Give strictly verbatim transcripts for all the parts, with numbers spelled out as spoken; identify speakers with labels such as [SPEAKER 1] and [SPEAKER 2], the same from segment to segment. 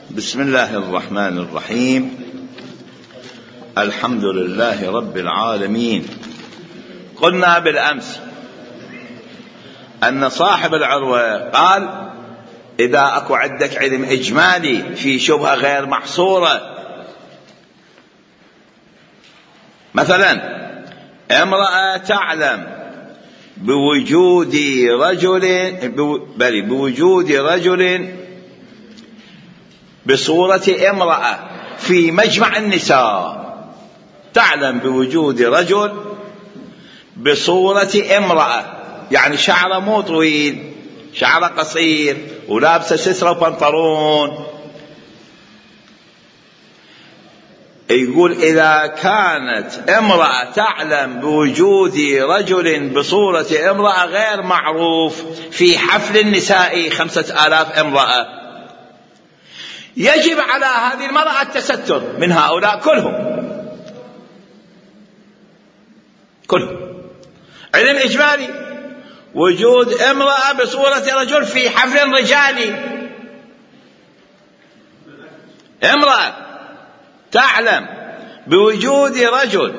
[SPEAKER 1] بسم الله الرحمن الرحيم. الحمد لله رب العالمين. قلنا بالأمس أن صاحب العروة قال إذا أكو عندك علم إجمالي في شبهة غير محصورة، مثلا امرأة تعلم بوجود رجل بل بوجود رجل بصورة امرأة في مجمع النساء، تعلم بوجود رجل بصورة امرأة، يعني شعره مو طويل، شعره قصير ولابسه سترة وبنطلون. يقول إذا كانت امرأة تعلم بوجود رجل بصورة امرأة غير معروف في حفل النساء خمسة آلاف امرأة، يجب على هذه المرأة التستر من هؤلاء كلهم كلهم. علم إجمالي وجود امرأة بصورة رجل في حفل رجالي، امرأة تعلم بوجود رجل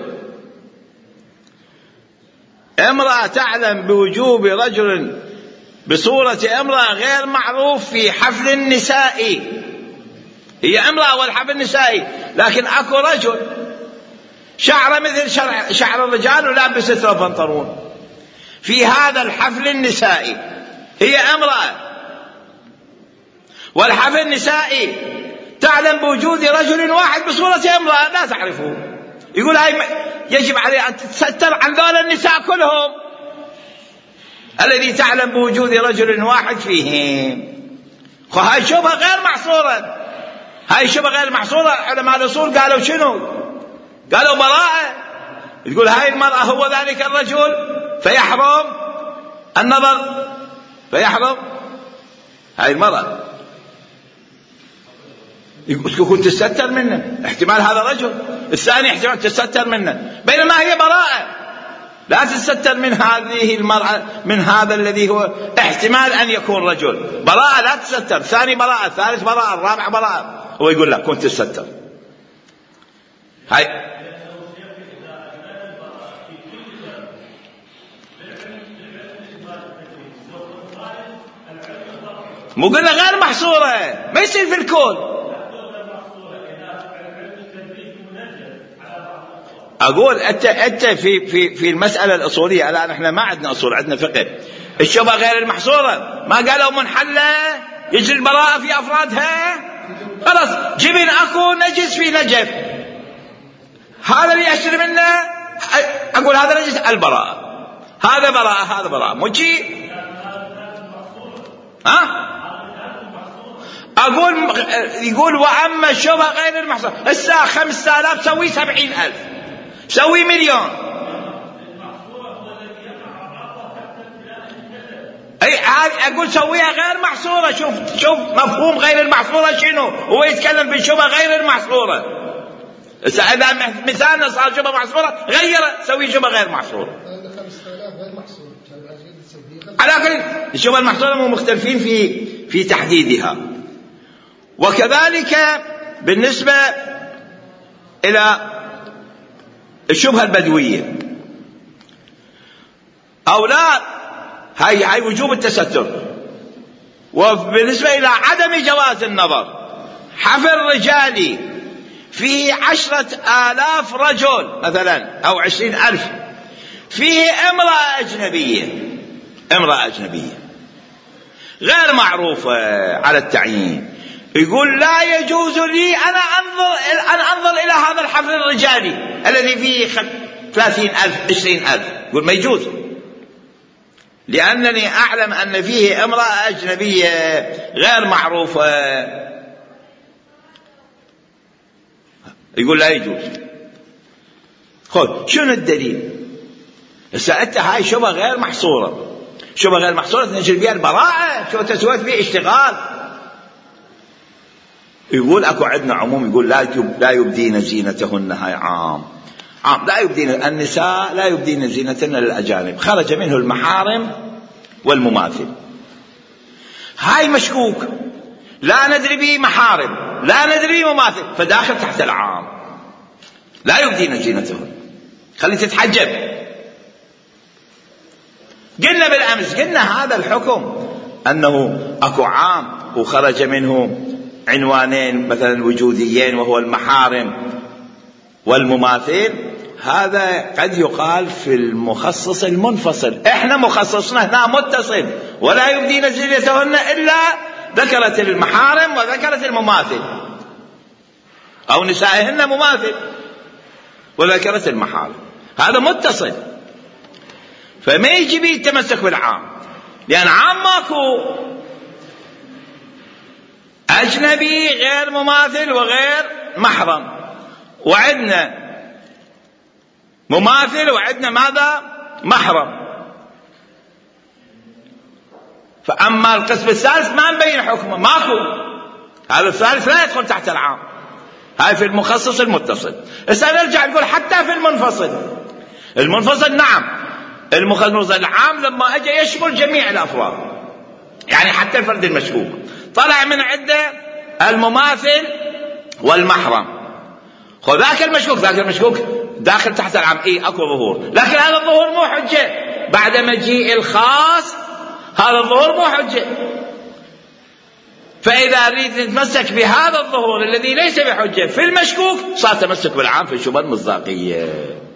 [SPEAKER 1] امرأة تعلم بوجود رجل بصورة امرأة غير معروف في حفل النساء، هي امرأة والحفل النسائي، لكن اكو رجل شعره مثل شعر الرجال ولابس سترة وبنطلون في هذا الحفل النسائي، هي امرأة والحفل النسائي تعلم بوجود رجل واحد بصورة امرأة لا تعرفه، يقول هاي يجب عليه أن تتستر عن ذول النساء كلهم الذي تعلم بوجود رجل واحد فيهم. هاي شبهة غير محصورة، هاي شبهة غير محصورة. علماء الأصول قالوا شنو؟ قالوا براءة. تقول هاي المرأة هو ذلك الرجل فيحرم النظر، فيحرم هاي المرأة، يقول تستتر منه، احتمال هذا رجل، الثاني احتمال تستتر منه، بينما هي براءة لا تستتر من هذه المرأة، من هذا الذي هو احتمال أن يكون رجل. براءة لا تستتر، ثاني براءة، ثالث براءة، الرابع براءة، هو يقول لك كنت تستتر. هاي مو قلنا غير محصورة، ما يصير في الكون. أقول أنت أنت في في في المسألة الأصولية، الآن إحنا ما عندنا أصول، عندنا فقه. الشبهة غير المحصورة ما قالوا منحلة يجري البراءة في أفرادها، خلاص جبن أكو نجس في نجف، هذا اللي يشتري منه أقول هذا نجس البراءة، هذا براءة هذا براءة مجي. ها أقول يقول وأما الشبهة غير المحصورة الساعة خمسة آلاف سوي سبعين ألف سوي مليون. أي أقول سويها غير محصورة. شوف شوف مفهوم غير المحصورة شنو، هو يتكلم بالشبهة غير المحصورة. إذا مثالنا صار شبهة محصورة غيره سوي شبهة غير محصورة. على كل الشبهة المحصورة مو مختلفين في في تحديدها. وكذلك بالنسبة إلى الشبهة البدوية أو لا، هاي هاي وجوب التستر. وبالنسبة إلى عدم جواز النظر، حفل رجالي فيه عشرة آلاف رجل مثلا أو عشرين ألف، فيه امرأة أجنبية، امرأة أجنبية غير معروفة على التعيين، يقول لا يجوز لي أنا أنظر أن أنظر إلى هذا الحفل الرجالي الذي فيه ثلاثين ألف عشرين ألف، يقول ما يجوز لأنني أعلم أن فيه امرأة أجنبية غير معروفة، يقول لا يجوز. خذ شنو الدليل؟ سألت هاي شبهة غير محصورة، شبهة غير محصورة نجل بها البراءة، شو تسويت بها اشتغال. يقول أكو عندنا عموم يقول لا لا يبدين زينتهن، هاي عام عام لا يبدين النساء لا يبدين زينتهن للأجانب، خرج منه المحارم والمماثل. هاي مشكوك لا ندري به محارم لا ندري مماثل، فداخل تحت العام. لا يبدين زينتهن، خلي تتحجب. قلنا بالأمس، قلنا هذا الحكم أنه أكو عام وخرج منه عنوانين مثلا وجوديين وهو المحارم والمماثل، هذا قد يقال في المخصص المنفصل. احنا مخصصنا هنا متصل، ولا يبدين زينتهن إلا ذكرت المحارم وذكرت المماثل، أو نسائهن مماثل وذكرت المحارم، هذا متصل. فما يجي بيه التمسك بالعام، لأن عام ماكو، أجنبي غير مماثل وغير محرم، وعدنا مماثل وعدنا ماذا؟ محرم. فأما القسم الثالث ما نبين حكمه، ماكو، هذا الثالث لا يدخل تحت العام، هاي في المخصص المتصل. هسه نرجع نقول حتى في المنفصل، المنفصل نعم المخصص العام لما اجى يشمل جميع الافراد، يعني حتى الفرد المشكوك طلع من عنده المماثل والمحرم، خذ ذاك المشكوك، ذاك المشكوك داخل تحت العام، اي اكو ظهور، لكن هذا الظهور مو حجه بعد مجيء الخاص، هذا الظهور مو حجه. فاذا اريد نتمسك بهذا الظهور الذي ليس بحجه في المشكوك، صار تمسك بالعام في الشبهه المصداقيه.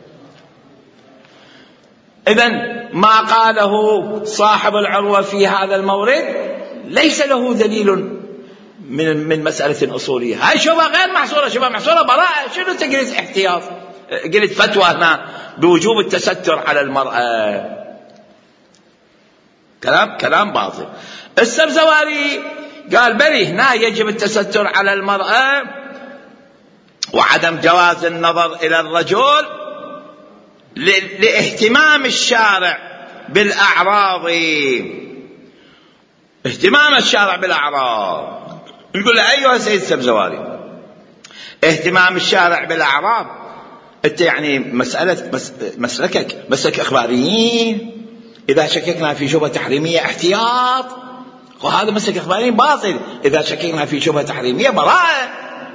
[SPEAKER 1] إذن ما قاله صاحب العروة في هذا المورد ليس له دليل من من مسألة أصولية، هاي شبهة غير محصورة، شبهة محصورة براءة. شنو أنت قلت احتياط، قلت فتوى هنا بوجوب التستر على المرأة، كلام كلام باطل. السبزواري قال بلي هنا يجب التستر على المرأة وعدم جواز النظر إلى الرجل لاهتمام الشارع بالأعراض، اهتمام الشارع بالأعراض. يقول له أيها السيد السبزواري، اهتمام الشارع بالأعراض أنت يعني مسألة مسلكك مسلك إخباريين، إذا شككنا في شبهة تحريمية احتياط، وهذا مسلك إخباريين باطل، إذا شككنا في شبهة تحريمية براءة.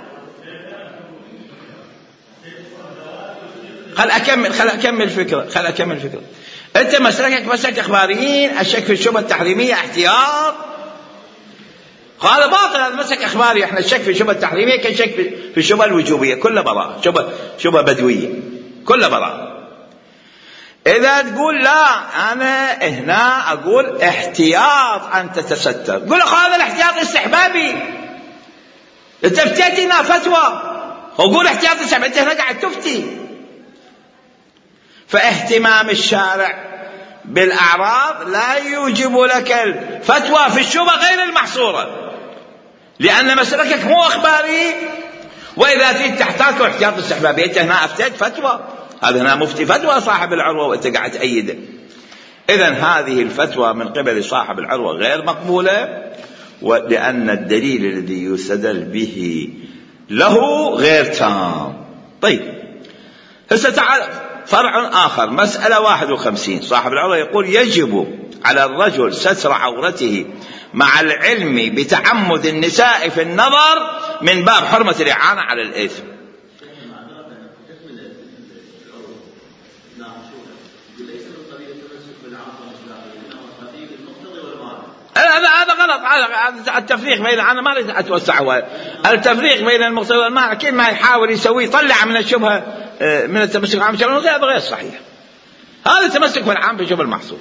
[SPEAKER 1] خل أكمل خل أكمل فكرة خل أكمل فكرة أنت مسلكك مسلك إخباريين، الشك في الشبهة التحريمية احتياط، هذا باطل، هذا مسلك إخباري. إحنا الشك في الشبهة التحريمية كالشك في الشبهة الوجوبية، كلها براءة، شبهة شبهة بدوية كلها براءة. إذا تقول لا أنا هنا أقول احتياط أن تتستر، قل هذا الاحتياط استحبابي، أنت افتيتنا فتوى وقول احتياط استحبابي، أنت هنا قاعد تفتي. فاهتمام الشارع بالأعراض لا يوجب لك الفتوى في الشبهة غير المحصورة، لأن مسلكك مو أخباري، وإذا تريد تحتاج احتياط استحبابي، أنت هنا أفتيت فتوى، هذا هنا مفتي فتوى صاحب العروة وأنت قاعد تأيده. إذن هذه الفتوى من قبل صاحب العروة غير مقبولة، ولأن الدليل الذي يستدل به له غير تام. طيب هسه تعال فرع آخر، مسألة واحد وخمسين. صاحب العروة يقول يجب على الرجل ستر عورته مع العلم بتعمد النساء في النظر من باب حرمة الإعانة على الإثم. هذا هذا غلط، هذا التفريق بين، أنا ما أريد أتوسع، التفريق بين المقتضى والمانع كل ما يحاول يسويه يطلع من الشبهة من التمسك بالعام في الشبهة، هذا غير صحيح. هذا التمسك بالعام في الشبهة المحصور،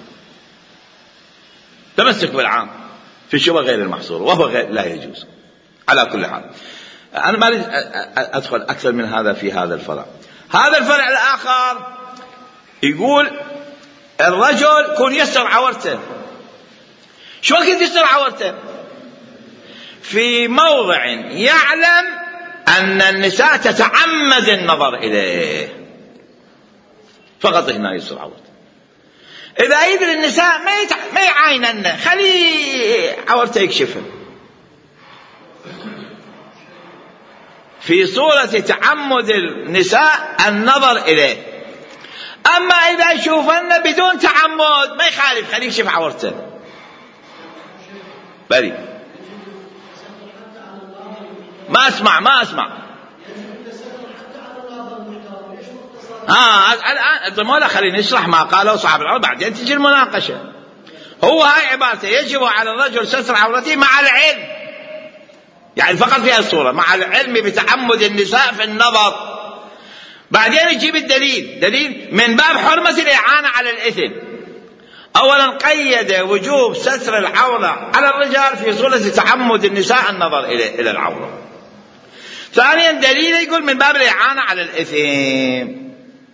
[SPEAKER 1] تمسك بالعام في الشبهة غير المحصور، وهو غير لا يجوز على كل حال. أنا ما أريد أدخل أكثر من هذا في هذا الفرع. هذا الفرع الآخر يقول الرجل كون يستر عورته. شو وقت يستر عورته؟ في موضع يعلم أن النساء تتعمد النظر إليه، فقط هنا يستر عورته. إذا يدري النساء ما يتع... ما يعاينن، خلي عورته يكشفها في صورة تعمد النساء النظر إليه. أما إذا يشوفن بدون تعمد ما يخالف، خليه يكشف عورته بري. ما ما أسمع ما أسمع آه الآن مولا خلينا نشرح ما قاله صاحب العروة بعدين تجي المناقشة. هو هاي عبارته يجب على الرجل ستر عورته مع العلم، يعني فقط في الصورة مع العلم بتعمد النساء في النظر. بعدين يجيب الدليل، دليل من باب حرمة الإعانة على الإثم. أولا قيد وجوب ستر العورة على الرجال في صورة تعمد النساء النظر إلى العورة. ثانيا دليل يقول من باب الإعانة على الإثم.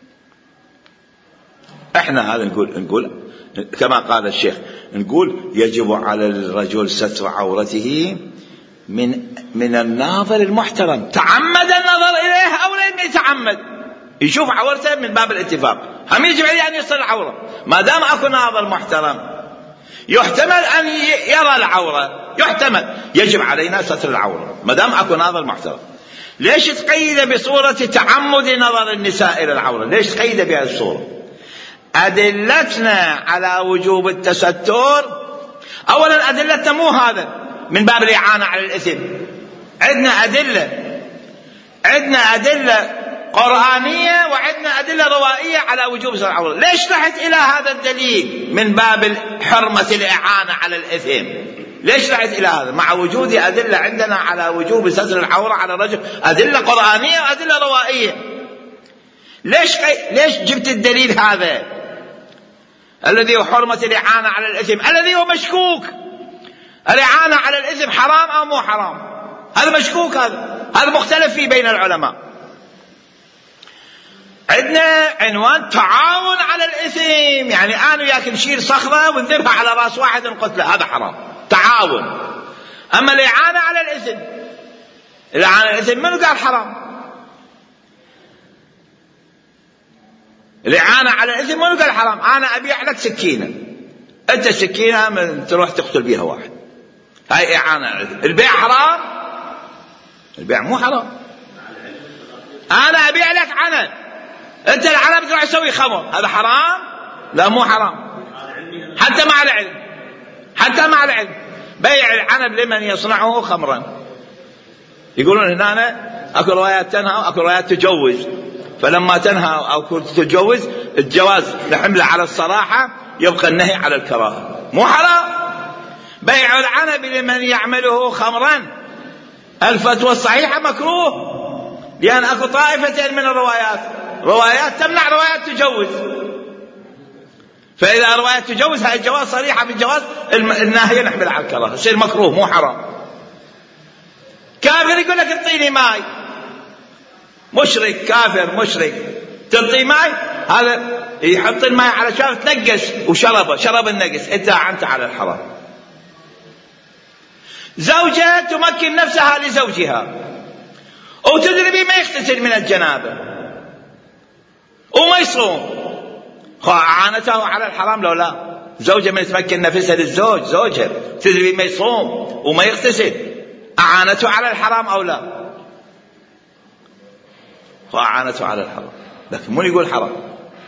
[SPEAKER 1] احنا هذا نقول نقول كما قال الشيخ، نقول يجب على الرجل ستر عورته من من الناظر المحترم، تعمد النظر إليه أو لم يتعمد، يشوف عورته من باب الاتفاق، هم يجب عليه أن يستر العورة ما دام أكو ناظر محترم. يحتمل أن يرى العورة، يحتمل، يجب علينا ستر العورة ما دام أكو ناظر محترم. ليش تقيد بصورة تعمد نظر النساء إلى العورة؟ ليش تقيد بهذه الصورة؟ أدلتنا على وجوب التستر، أولا أدلتنا مو هذا من باب الإعانة على الإثم، عندنا أدلة، عندنا أدلة قرآنية وعندنا أدلة روائية على وجوب ستر العورة. ليش رحت إلى هذا الدليل من باب حرمة الإعانة على الإثم؟ ليش رحت إلى هذا مع وجود أدلة عندنا على وجوب ستر العورة على الرجل، أدلة قرآنية وأدلة روائية؟ ليش ليش جبت الدليل هذا الذي هو حرمة الإعانة على الإثم، الذي هو مشكوك؟ الإعانة على الإثم حرام أو مو حرام؟ هذا مشكوك، هذا هذا مختلف فيه بين العلماء. عندنا عنوان تعاون على الإثم، يعني أنا وياك نشيل صخرة ونذبها على رأس واحد نقتله، هذا حرام، تعاون. أما الإعانة على الإثم، الإعانة على الإثم منو قال حرام؟ الإعانة على الإثم منو قال حرام؟ أنا أبيع لك سكينة، أنت سكينة من تروح تقتل بيها واحد، هاي إعانة على الإثم. البيع حرام؟ البيع مو حرام. أنا أبيع لك عنب، أنت العنب تروح تسوي خمر، هذا حرام؟ لا مو حرام، حتى مع العلم، حتى مع العلم. بيع العنب لمن يصنعه خمرا، يقولون هنا أكو روايات تنهى وأكو روايات تجوز، فلما تنهى أو تجوز الجواز نحمله على الصراحة، يبقى النهي على الكراهة، مو حرام. بيع العنب لمن يعمله خمرا الفتوى الصحيحة مكروه، لأن أكو طائفتين من الروايات، روايات تمنع روايات تجوز، فإذا روايات تجوز هاي الجواز صريحة بالجواز، الناهية نحمل على الكراهة، يصير مكروه مو حرام. كافر يقول لك اعطيني ماء، مشرك كافر مشرك تعطي ماء، هذا يحط الماء على شارب تنقص وشربه، شرب النقص، انت أنت على الحرام. زوجة تمكن نفسها لزوجها وتدري ما يغتسل من الجنابة وما يصوم، أعانته على الحرام لو لا؟ زوجة من تمكن نفسها للزوج، زوجها تدري ما يصوم وما يغتسل، أعانته على الحرام أو لا؟ فأعانته على الحرام، لكن مو يقول حرام.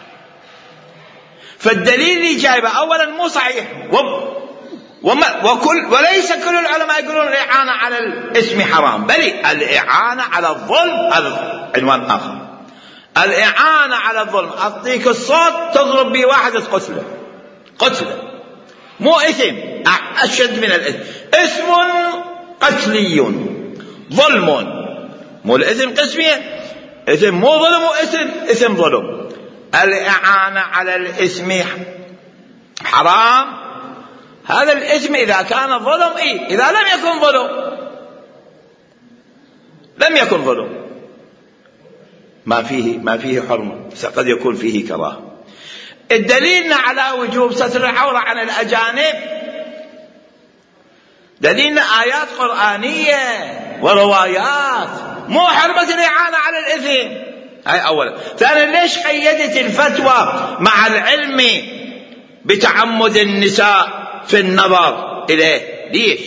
[SPEAKER 1] فالدليل اللي جايبه أولا مو صحيح، وما وكل وليس كل العلماء يقولون الإعانة على الاسم حرام، بل الإعانة على الظلم هذا عنوان آخر. الإعانة على الظلم، أعطيك الصوت تضرب به واحد تقتله، قتله مو إثم، أشد من الإثم، اسم قتلي ظلم، مو الإثم قسمية، إثم مو ظلم وإثم إثم ظلم. الإعانة على الإثم حرام، هذا الإثم إذا كان ظلم، إيه إذا لم يكن ظلم، لم يكن ظلم ما فيه ما فيه حرمة، قد يكون فيه كراهة. الدليلنا على وجوب ستر العورة عن الأجانب دليلنا آيات قرآنية وروايات، مو حرمة الإعانة على الإثم. هاي أولا. ثانيا ليش قيدت الفتوى مع العلم بتعمد النساء في النظر إليه؟ ليش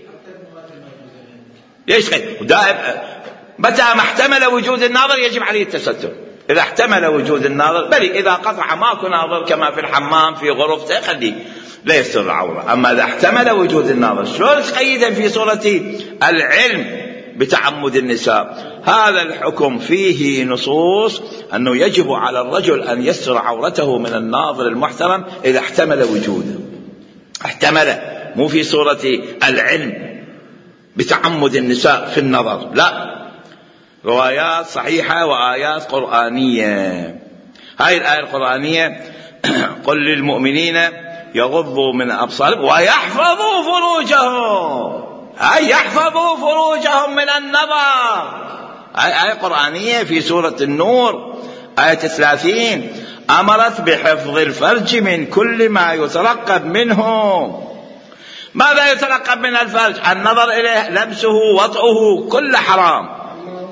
[SPEAKER 1] ليش قيد؟ دائم متى ما احتمل وجود الناظر يجب عليه التستر، إذا احتمل وجود الناظر، بل إذا قطع ماكو ناظر كما في الحمام في غرفته خليه لا يستر العورة. أما إذا احتمل وجود الناظر شلون تقيدا في صورة العلم بتعمد النساء. هذا الحكم فيه نصوص أنه يجب على الرجل أن يستر عورته من الناظر المحترم إذا احتمل وجوده، احتمل، مو في صورة العلم بتعمد النساء في النظر، لا، روايات صحيحة وآيات قرآنية. هاي الآية القرآنية قل للمؤمنين يغضوا من أبصارهم ويحفظوا فروجهم، هاي يحفظوا فروجهم من النظر. هاي آية قرآنية في سورة النور آية ثلاثين، أمرت بحفظ الفرج من كل ما يترقب منه. ماذا يترقب من الفرج؟ النظر إليه، لمسه، وطئه، كل حرام.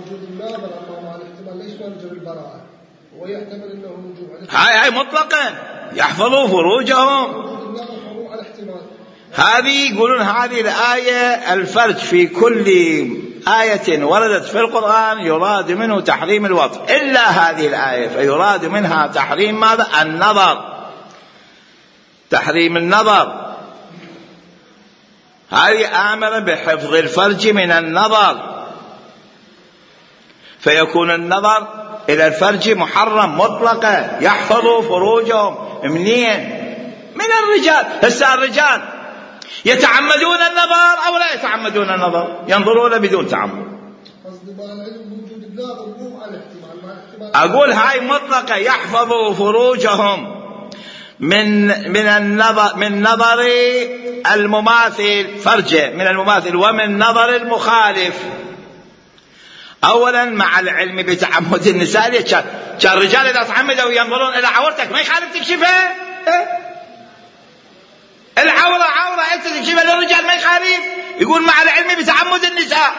[SPEAKER 1] هاي هاي مطلقا يحفظوا فروجهم. هذه يقولون هذه الآية الفرج في كل آية وردت في القرآن يراد منه تحريم الوطء، إلا هذه الآية فيراد منها تحريم ماذا؟ النظر، تحريم النظر. هذه آمر بحفظ الفرج من النظر، فيكون النظر إلى الفرج محرم مطلقا. يحفظوا فروجهم منين؟ من الرجال. هسه الرجال يتعمدون النظر أو لا يتعمدون النظر؟ ينظرون بدون تعمد. أقول هاي مطلقة، يحفظوا فروجهم من من النظر، من نظر المماثل فرجه، من المماثل، ومن نظر المخالف. أولا مع العلم بتعمد النساء، كان الرجال إذا تعمدوا ينظرون إلى عورتك ما يخالف تكشفها، العورة عورة أنت تكشفها للرجال ما يخالف. يقول مع العلم بتعمد النساء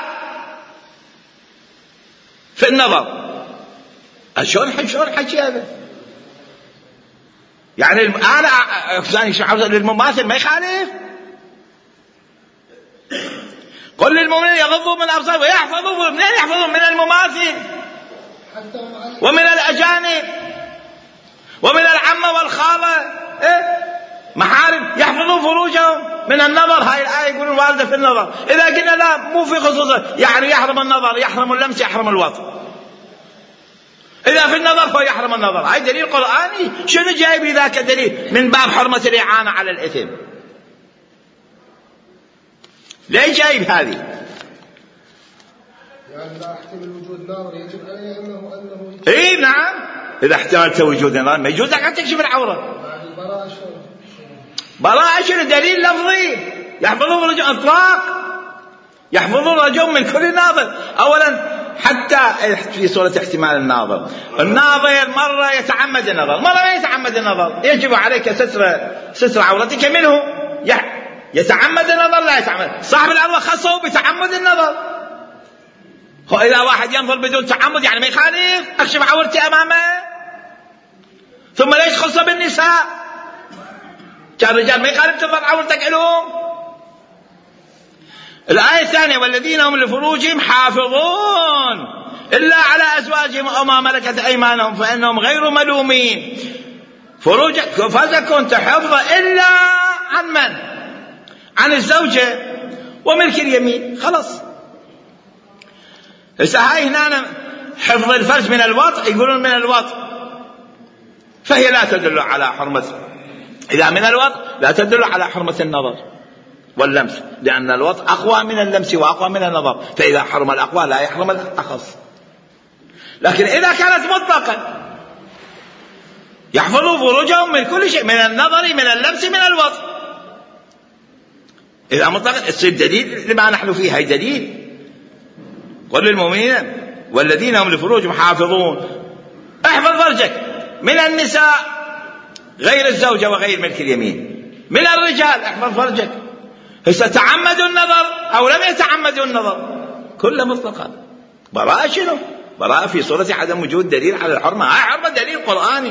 [SPEAKER 1] في النظر. شلون شلون حكي هذا؟ يعني أنا ثاني للمماثل ما يخالف. قل للمؤمنين يغضوا من أبصارهم ويحفظوا، منين يحفظوا؟ من المماثل ومن الأجانب ومن العمة والخالة، إيه؟ محارم، يحفظوا فروجهم من النظر. هاي الآية يقولون واردة في النظر. إذا قلنا لا مو في خصوصه، يعني يحرم النظر، يحرم اللمس، يحرم الوطء. إذا في النظر فهو يحرم النظر. هاي دليل قرآني. شنو جايب لي ذاك الدليل؟ من باب حرمة الإعانة على الإثم. ليش جايب هذه؟
[SPEAKER 2] يعني لا احتمل وجود ناظر يجب عليه أنه أنه
[SPEAKER 1] إيه نعم، إذا احتملت وجود ناظر ما يجوز لك أن تكشف العورة. براءة شنو؟ دليل لفظي. يحفظون رجل إطلاق، يحفظون رجل من كل ناظر. أولا حتى في صورة احتمال الناظر، الناظر مرة يتعمد النظر، مرة ما يتعمد النظر، يجب عليك ستر ستر عورتك منه. يتعمد النظر لا يتعمد. صاحب العورة خصه بتعمد النظر. هو إذا واحد ينظر بدون تعمد يعني ما يخالف، أكشف عورتي أمامه. ثم ليش خصه بالنساء؟ كان الرجال ما يخالف تنظر عورتك لهم. الآية الثانية والذين هم لفروجهم حافظون إلا على أزواجهم أو ما ملكت أيمانهم فإنهم غير ملومين. فروجك فزكون تحفظ إلا عن من؟ عن الزوجة وملك اليمين. خلاص. هسه هاي هنا حفظ الفرج من الوطء، يقولون من الوطء، فهي لا تدل على حرمة. إذا من الوطء لا تدل على حرمة النظر واللمس، لأن الوطء أقوى من اللمس وأقوى من النظر، فإذا حرم الأقوى لا يحرم الأخص. لكن إذا كانت مطلقا يحفظوا فروجهم من كل شيء، من النظر، من اللمس، من الوطء. إذا مطلقا يصير دليل لما نحن فيه. هاي دليل. قل للمؤمنين والذين هم لفروجهم حافظون، احفظ فرجك من النساء غير الزوجة وغير ملك اليمين. من الرجال احفظ فرجك. هسه تعمدوا النظر أو لم يتعمدوا النظر كله مطلقا. براءة شنو؟ براءة في صورة عدم وجود دليل على الحرمة. هاي حرمة دليل قرآني.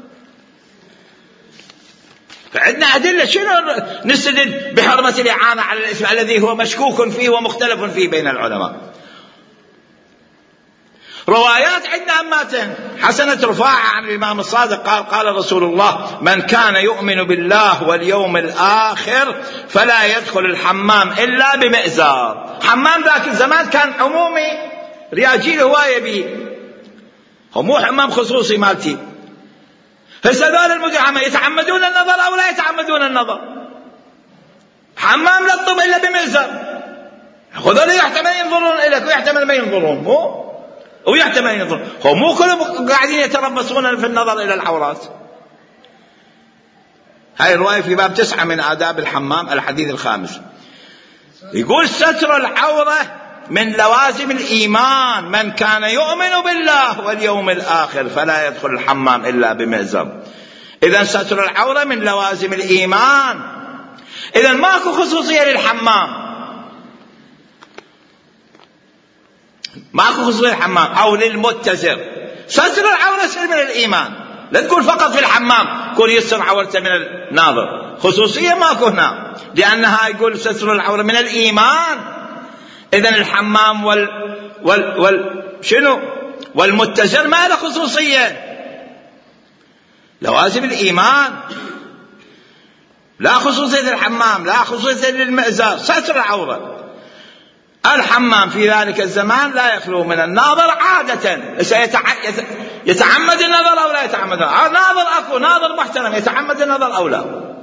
[SPEAKER 1] فعندنا أدلة. شنو نستدل بحرمة الإعانة على الإثم الذي هو مشكوك فيه ومختلف فيه بين العلماء؟ روايات عندنا أماتن. حسنة رفاعة عن الإمام الصادق قال قال رسول الله: من كان يؤمن بالله واليوم الآخر فلا يدخل الحمام إلا بمئزار. حمام ذاك الزمان كان عمومي، رياجيل هواية به، هو مو حمام خصوصي مالتي. هسه ذول المجرمين يتعمدون النظر أو لا يتعمدون النظر؟ حمام لا تطب إلا بمئزر. هذول يحتمل ينظرون إليك ويحتمل ما ينظرون، مو ويحتمل ينظرون، هو مو كلهم قاعدين يتربصون في النظر إلى العورات. هاي الرواية في باب تسعة من آداب الحمام الحديث الخامس. يقول: ستر العورة من لوازم الإيمان، من كان يؤمن بالله واليوم الآخر فلا يدخل الحمام إلا بمئزر. إذن ستر العورة من لوازم الإيمان. إذن ماكو خصوصية للحمام، ماكو خصوصية للحمام أو للمتزر. ستر العورة سر من الإيمان، لا تقول فقط في الحمام كل يستر عورته من الناظر، خصوصية ماكو هنا، لأنها يقول ستر العورة من الإيمان. إذن الحمام وال وال وال شنو والمتزر ما له خصوصية، لوازم الإيمان. لا خصوصية الحمام، لا خصوصية للمئزر، ستر العورة. الحمام في ذلك الزمان لا يخلو من الناظر عادة، يتعمد النظر أو لا يتعمد النظر. ناظر أكو ناظر محترم يتعمد النظر أو لا.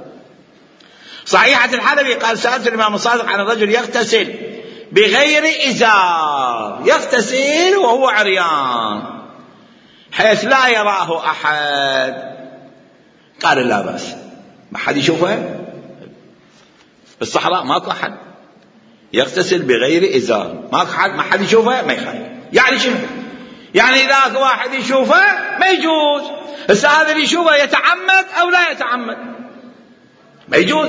[SPEAKER 1] صحيحة الحلبي قال: سألت الإمام الصادق عن الرجل يغتسل بغير إزار، يغتسل وهو عريان حيث لا يراه أحد. قال: لا بأس، ما حد يشوفه، الصحراء ماكو أحد، يغتسل بغير إزار، ماكو حد، ما حد يشوفه، ما يخالف. يعني شنو؟ يعني إذا واحد يشوفه ما يجوز. هسه هذا اللي يشوفه يتعمد أو لا يتعمد؟ ما يجوز.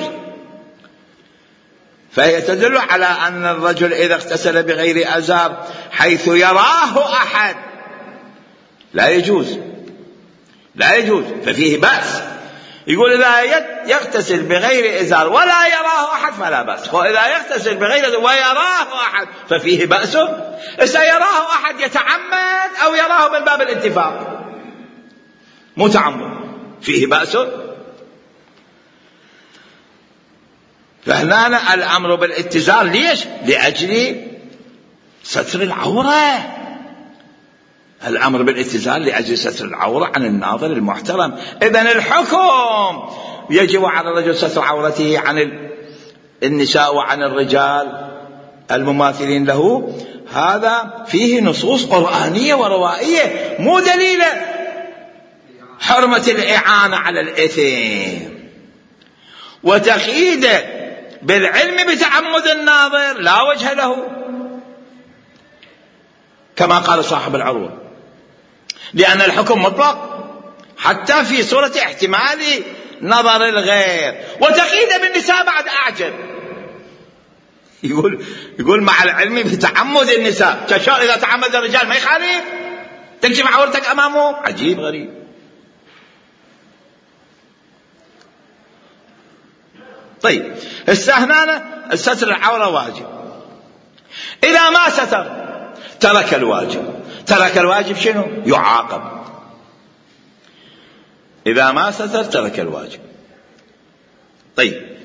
[SPEAKER 1] فهي تدل على أن الرجل إذا اغتسل بغير أزار حيث يراه أحد لا يجوز، لا يجوز، ففيه بأس. يقول: إذا يغتسل بغير إزار ولا يراه أحد فلا بأس، وإذا يغتسل بغير إزار ويراه أحد ففيه بأس. إذا يراه أحد يتعمد أو يراه من باب الاتفاق، مو تعمد، فيه بأس. فهنا الأمر بالاتزار ليش؟ لأجل ستر العورة. الأمر بالاتزار لأجل ستر العورة عن الناظر المحترم. إذن الحكم يجب على الرجل ستر عورته عن النساء وعن الرجال المماثلين له. هذا فيه نصوص قرآنية وروائية، مو دليل حرمة الإعانة على الإثم وتقييده بالعلم بتعمد الناظر لا وجه له، كما قال صاحب العروة، لأن الحكم مطلق حتى في صورة احتمال نظر الغير. وتقييد بالنساء بعد أعجب، يقول يقول مع العلم بتعمد النساء، كشار إذا تعمد الرجال ما يخالف، تكشف عورتك أمامه، عجيب غريب. طيب هنا ستر العورة واجب. إذا ما ستر ترك الواجب. ترك الواجب شنو؟ يعاقب. إذا ما ستر ترك الواجب. طيب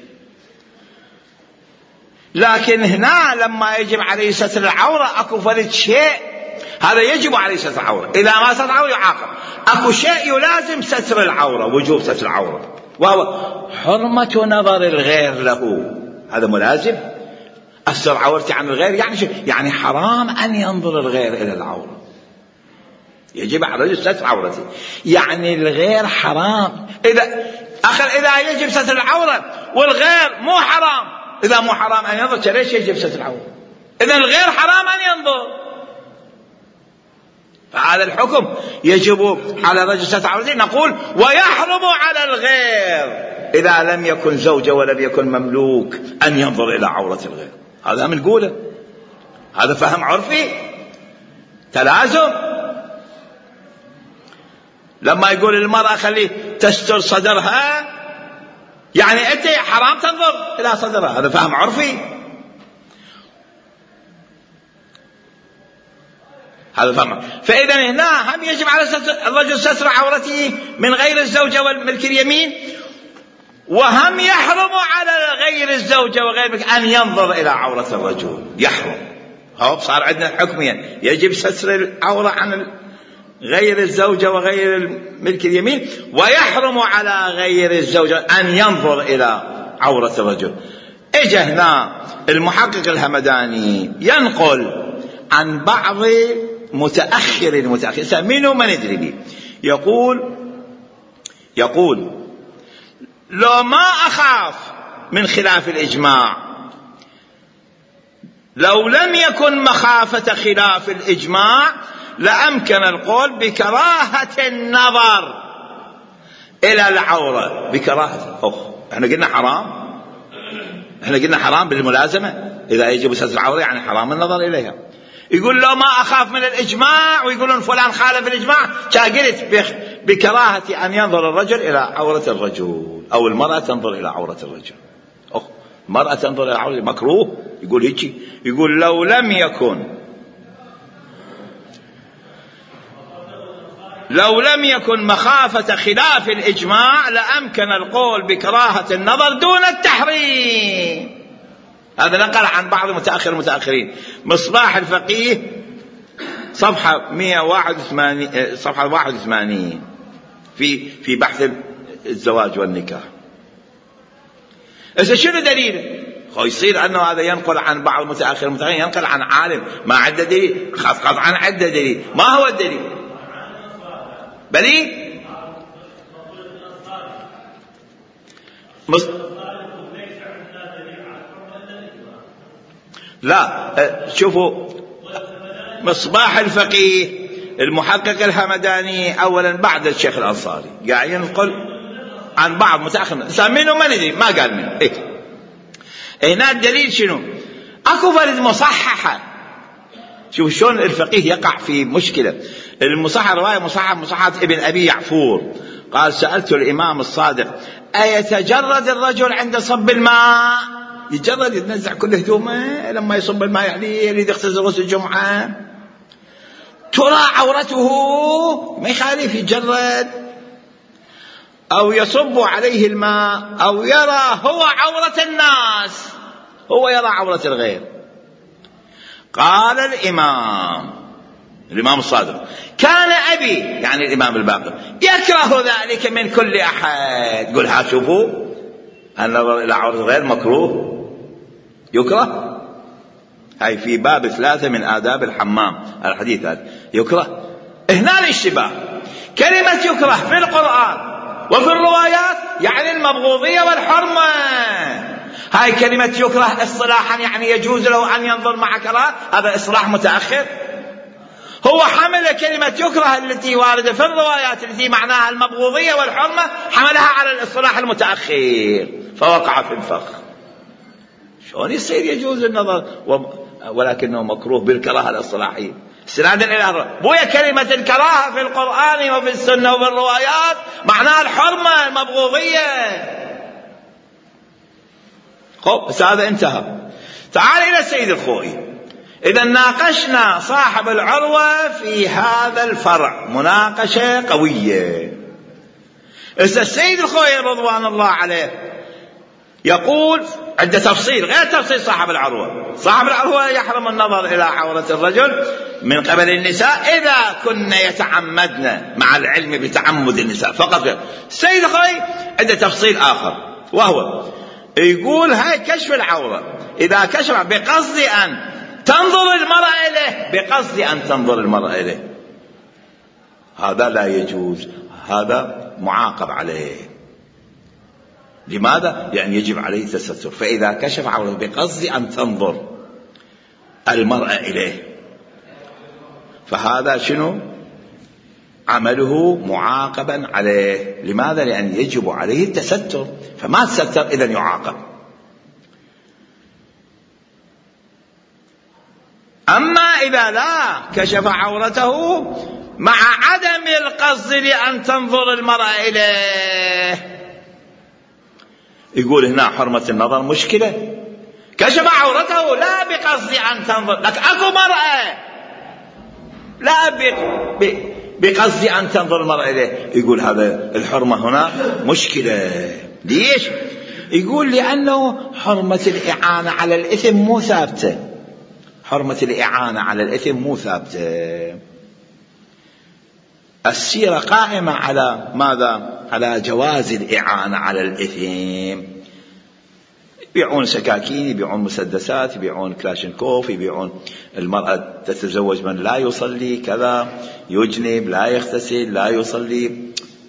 [SPEAKER 1] لكن هنا لما يجب عليه ستر العورة أكو فرد شيء هذا يجب عليه ستر العورة. إذا ما ستر العورة يعاقب. أكو شيء يلازم ستر العورة، وجوب ستر العورة، وهو حرمة نظر الغير له. هذا ملازم. أستر عورتي عن الغير يعني شو؟ يعني حرام أن ينظر الغير إلى العورة. يجب على الرجل ستر عورته، يعني الغير حرام. إذا أخر إذا يجب ستر العورة والغير مو حرام، إذا مو حرام أن ينظر ليش يجب ستر العورة؟ إذا الغير حرام أن ينظر. فهذا الحكم يجب على الرجل ستر عورته. نقول ويحرم على الغير إذا لم يكن زوجة ولم يكن مملوك أن ينظر إلى عورة الغير. هذا من قوله، هذا فهم عرفي تلازم. لما يقول المرأة خليه تستر صدرها يعني أنت حرام تنظر إلى صدرها، هذا فهم عرفي. هذا فرق. فإذا هنا هم يجب على الرجل ستر عورته من غير الزوجة والملك اليمين، وهم يحرم على غير الزوجة وغير أن ينظر إلى عورة الرجل، يحرم. هو صار عندنا حكميا يجب ستر العورة عن غير الزوجة وغير الملك اليمين، ويحرم على غير الزوجة أن ينظر إلى عورة الرجل. اجى هنا المحقق الهمداني ينقل عن بعض متأخر المتأخر منه ما ندري به، يقول يقول لو ما أخاف من خلاف الإجماع، لو لم يكن مخافة خلاف الإجماع لأمكن القول بكراهة النظر إلى العورة. بكراهة، أخ احنا قلنا حرام، احنا قلنا حرام بالملازمة، إذا يجب ستر العورة يعني حرام النظر إليها. يقول لو ما أخاف من الإجماع، ويقولون فلان خالف الإجماع، قلت بكراهة أن ينظر الرجل إلى عورة الرجل أو المرأة تنظر إلى عورة الرجل. أخ المرأة تنظر إلى عورة مكروه، يقول هيك، يقول لو لم يكن لو لم يكن مخافة خلاف الإجماع لأمكن القول بكراهة النظر دون التحريم. هذا نقل عن بعض متأخر المتأخرين. مصباح الفقيه صفحة مئة وواحد وثمانين، صفحة واحد وثمانين في في بحث الزواج والنكاح. إذا شنو دليل؟ خو يصير أنه هذا ينقل عن بعض متأخر المتأخرين، ينقل عن عالم ما عنده دليل، قطعا عنده دليل. ما هو الدليل؟ بلي مص... لا شوفوا مصباح الفقيه المحقق الهمداني أولا بعد الشيخ الأنصاري قاعد ينقل عن بعض متأخر سامينه ما ندري، ما قال منه إيه. هنا الدليل شنو؟ أكو فرد مصححة. شوف شلون الفقيه يقع في مشكلة. المصحح رواية مصحح مصحح ابن أبي يعفور قال سألت الإمام الصادق أيتجرد الرجل عند صب الماء؟ يتجرد يتنزع كل هدومه لما يصب الماء، يعني يريد يغتسل غسل الجمعة، ترى عورته ما يخالف يتجرد، أو يصب عليه الماء، أو يرى هو عورة الناس، هو يرى عورة الغير. قال الإمام الإمام الصادق كان أبي يعني الإمام الباقر يكره ذلك من كل أحد. قل ها شوفوا النظر إلى عورة الغير مكروه يكره. هاي في باب ثلاثة من آداب الحمام الحديث هذا يكره. هنا الاشتباه، كلمة يكره في القرآن وفي الروايات يعني المبغوضية والحرمة. هاي كلمة يكره اصطلاحا يعني يجوز له أن ينظر مع كراهة، هذا اصطلاح متأخر. هو حمل كلمة يكره التي واردة في الروايات التي معناها المبغوضية والحرمة، حملها على الاصطلاح المتأخر فوقع في الفخ. شلون يصير يجوز النظر ولكنه مكروه بالكراهة الاصطلاحية استنادا إلى الرواية؟ بويا كلمة الكراهة في القرآن وفي السنة وفي الروايات معناها الحرمة المبغوضية. خب بس هذا انتهى. تعال إلى السيد الخوئي. إذا ناقشنا صاحب العروة في هذا الفرع مناقشة قوية. إذا السيد الخوئي رضوان الله عليه يقول عند تفصيل غير تفصيل صاحب العروة. صاحب العروة يحرم النظر إلى عورة الرجل من قبل النساء إذا كن يتعمدن، مع العلم بتعمد النساء فقط. السيد الخوئي عند تفصيل آخر، وهو يقول هاي كشف العورة إذا كشف بقصد أن تنظر المرأة إليه، بقصد أن تنظر المرأة إليه، هذا لا يجوز، هذا معاقب عليه. لماذا؟ لأن يجب عليه التستر. فإذا كشف عورته بقصد أن تنظر المرأة إليه فهذا شنو؟ عمله معاقبا عليه. لماذا؟ لأن يجب عليه التستر، فما تستر إذن يعاقب. أما إذا لا كشف عورته مع عدم القصد لأن تنظر المرأة إليه، يقول هنا حرمة النظر مشكلة. كشف عورته لا بقصد أن تنظر، لك أكو مرأة لا بقصد أن تنظر المرأة إليه. يقول هذا الحرمة هنا مشكلة. ليش؟ يقول لأنه حرمة الإعانة على الإثم مو ثابتة. حرمة الإعانة على الإثم مو ثابتة. السيرة قائمة على ماذا؟ على جواز الإعانة على الإثم. يبيعون سكاكين، يبيعون مسدسات، يبيعون كلاشينكوف، يبيعون المرأة تتزوج من لا يصلي كذا، يجنب، لا يغتسل، لا يصلي.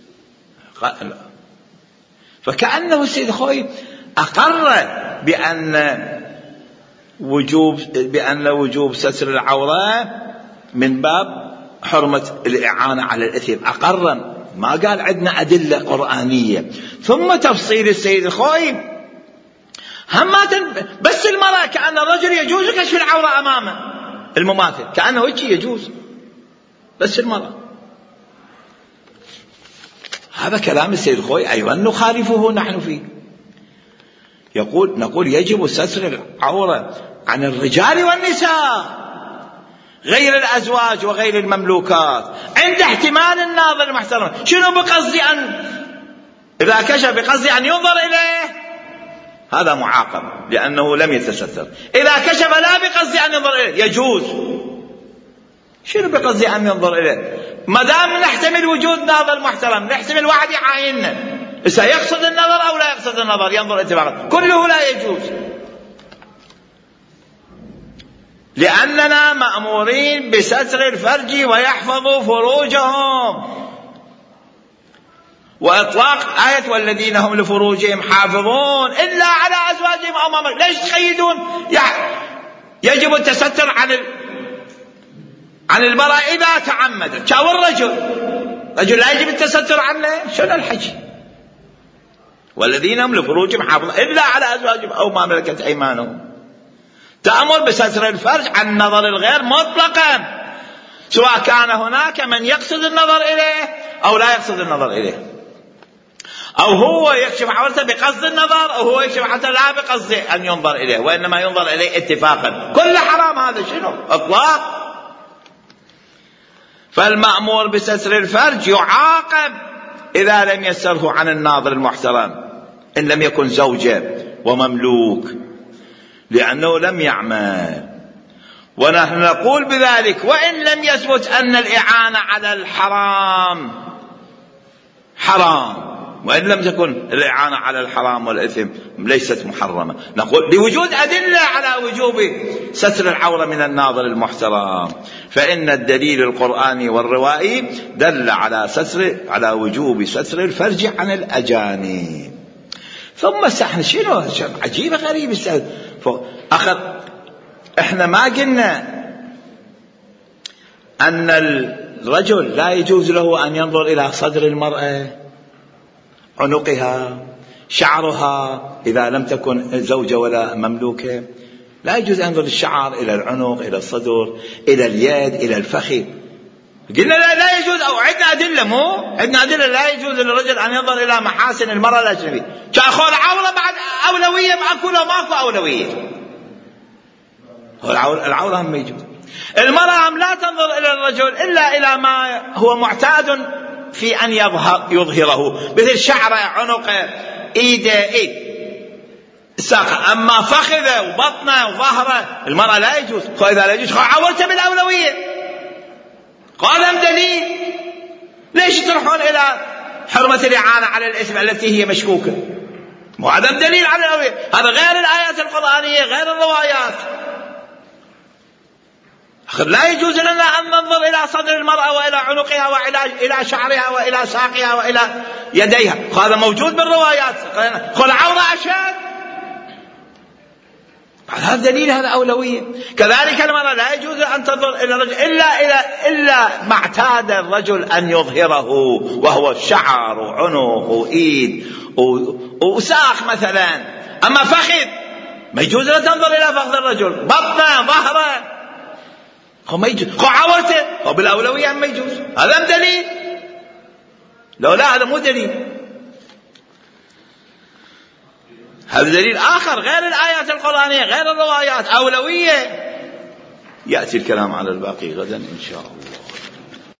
[SPEAKER 1] فكأنه السيد خوي أقر بأن وجوب بأن وجوب ستر العورة من باب حرمة الإعانة على الإثم. أقر، ما قال عندنا أدلة قرآنية. ثم تفصيل السيد خوي هم بس المرأة كأن الرجل يجوز كشف العورة أمامه المماثل، كأنه هيك يجوز بس المرأة. هذا كلام السيد خوي أيضا نخالفه نحن فيه. يقول نقول يجب ستر العورة عن الرجال والنساء غير الأزواج وغير المملوكات عند احتمال الناظر المحترم. شنو بقصد أن إذا كشف بقصد أن ينظر إليه هذا معاقب لأنه لم يتستر. إذا كشف لا بقصد أن ينظر إليه يجوز. شنو بقصد أن ينظر إليه؟ ما دام نحتمل وجود ناظر محترم، نحتمل واحد يعايننا، إذا يقصد النظر أو لا يقصد النظر ينظر اتفاقا، كله لا يجوز. لأننا مأمورين بستر الفرج ويحفظوا فروجهم. وإطلاق آية والذين هم لفروجهم حافظون إلا على أزواجهم أو ما ملكت. ليش تقيدون؟ يجب التستر عن ال... عن المرأة إذا تعمدت. كاو الرجل رجل لا يجب التستر عنه. شنو الحكي؟ والذين هم لفروجهم حافظون إلا على أزواجهم أو ما ملكت أيمانهم. تأمر بستر الفرج عن النظر الغير مطلقا، سواء كان هناك من يقصد النظر إليه أو لا يقصد النظر إليه، أو هو يكشف عورته بقصد النظر أو هو يكشف عورته لا بقصد أن ينظر إليه، وإنما ينظر إليه اتفاقا. كل حرام هذا. شنو؟ إطلاق. فالمأمور بستر الفرج يعاقب إذا لم يستره عن الناظر المحترم إن لم يكن زوجة ومملوك، لأنه لم يعمل. ونحن نقول بذلك وإن لم يثبت أن الإعانة على الحرام حرام، وإن لم تكن الإعانة على الحرام والإثم ليست محرمة، نقول لوجود أدلة على وجوب ستر العورة من الناظر المحترم. فإن الدليل القرآني والروائي دل على ستر على وجوب ستر الفرج عن الأجانب. ثم استحن شنو عجيبة غريب السؤال. أخذ إحنا ما قلنا أن الرجل لا يجوز له أن ينظر إلى صدر المرأة، عنقها، شعرها إذا لم تكن زوجة ولا مملوكة، لا يجوز أن ينظر الشعر إلى العنق إلى الصدر إلى اليد إلى الفخذ. قلنا لا, لا يجوز، أو عندنا أدلة، مو عندنا أدلة لا يجوز للرجل أن ينظر إلى محاسن المرأة الأجنبية. كأخو العورة بعد أولوية ماكو ولا ماكو أولوية؟ العورة هم يجوز. المرأة هم لا تنظر إلى الرجل إلا إلى ما هو معتاد في أن يظهر يظهره، مثل شعره، عنقه، إيده، إيد ساقه. أما فخذه وبطنه وظهره المرأة لا يجوز. فإذا لا يجوز عورته بالأولوية. قال هم دليل. ليش تروحون إلى حرمة الإعانة على الإثم التي هي مشكوكة؟ مو عدم دليل على الأولوية. هذا غير الآيات القرآنية غير الروايات. لا يجوز لنا أن ننظر إلى صدر المرأة وإلى عنقها وإلى إلى شعرها وإلى ساقها وإلى يديها. هذا موجود بالروايات. قل عورة أشد. هذا دليل، هذا أولوية. كذلك المرأة لا يجوز أن تنظر إلى الرجل إلا إلى إلا ما اعتاد الرجل أن يظهره، وهو الشعر وعنق وإيد وساق مثلا. أما فخذ ما يجوز أن تنظر إلى فخذ الرجل، بطنه، ظهره، هو ما يجوز. هو عورته هو بالأولوية ما يجوز. هذا دليل. لو لا هذا مو دليل. هذا دليل آخر غير الآيات القرآنية غير الروايات، أولوية. يأتي الكلام على الباقي غدا إن شاء الله.